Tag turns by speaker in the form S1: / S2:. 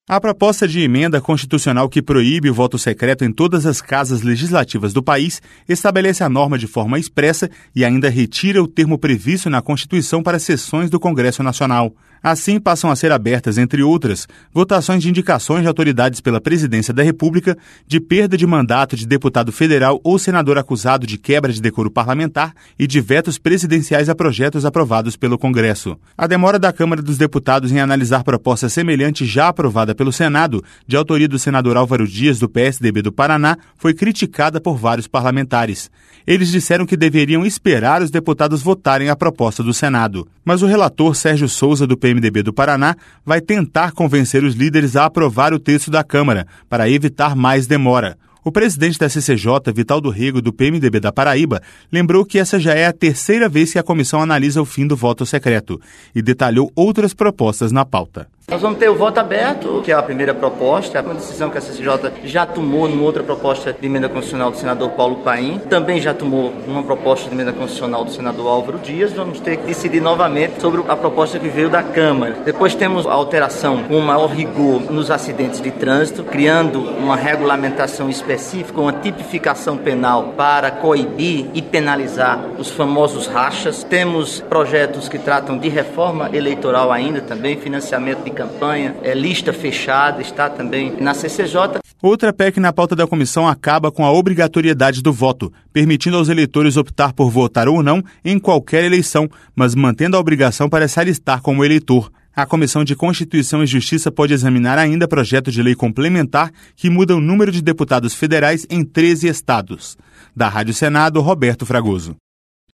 S1: A proposta de emenda constitucional que proíbe o voto secreto em todas as casas legislativas do país estabelece a norma de forma expressa e ainda retira o termo previsto na Constituição para sessões do Congresso Nacional. Assim, passam a ser abertas, entre outras, votações de indicações de autoridades pela Presidência da República, de perda de mandato de deputado federal ou senador acusado de quebra de decoro parlamentar e de vetos presidenciais a projetos aprovados pelo Congresso. A demora da Câmara dos Deputados em analisar proposta semelhante já aprovada pelo Senado, de autoria do senador Álvaro Dias, do PSDB do Paraná, foi criticada por vários parlamentares. Eles disseram que deveriam esperar os deputados votarem a proposta do Senado. Mas o relator Sérgio Souza, do PMDB do Paraná, vai tentar convencer os líderes a aprovar o texto da Câmara, para evitar mais demora. O presidente da CCJ, Vital do Rego, do PMDB da Paraíba, lembrou que essa já é a terceira vez que a comissão analisa o fim do voto secreto e detalhou outras propostas na pauta.
S2: Nós vamos ter o voto aberto, que é a primeira proposta, uma decisão que a CCJ já tomou numa outra proposta de emenda constitucional do senador Paulo Paim, também já tomou numa proposta de emenda constitucional do senador Álvaro Dias. Vamos ter que decidir novamente sobre a proposta que veio da Câmara. Depois temos a alteração com maior rigor nos acidentes de trânsito, criando uma regulamentação específica, uma tipificação penal para coibir e penalizar os famosos rachas. Temos projetos que tratam de reforma eleitoral ainda, também financiamento de campanha, lista fechada, está também na CCJ.
S1: Outra PEC na pauta da comissão acaba com a obrigatoriedade do voto, permitindo aos eleitores optar por votar ou não em qualquer eleição, mas mantendo a obrigação para se alistar como eleitor. A Comissão de Constituição e Justiça pode examinar ainda projeto de lei complementar que muda o número de deputados federais em 13 estados. Da Rádio Senado, Roberto Fragoso.